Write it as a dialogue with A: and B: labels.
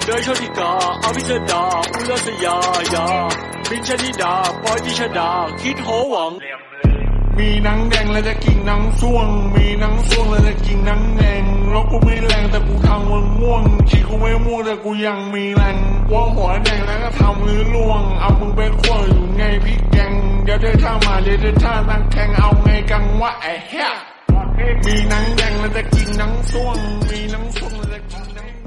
A: เนยโชติกาอภิสดาอุลสยายาบินชนิดาปอยดิชดาคิดโหวัง
B: มีหนังแดงแล้วจะกินหนังส้วงมีหนังส้วงแล้วจะกินหนังแดงรถกูไม่แรงแต่กูทำมันม่วงฉีกกูไม่ม่วงแต่กูยังมีแรงว่าหัวแดงแล้วก็ทำมือล่วงเอามึงไปขั้วอยู่ไงพี่แกงเดี๋ยวเดินท่ามาเดี๋ยวเดินท่าตั้งแข่งเอาไงกังวะไอ้เหี้ยมีหนังแดงแล้วจะกินหนังส้วงมีหนังส้วงแล้วจะกินหนัง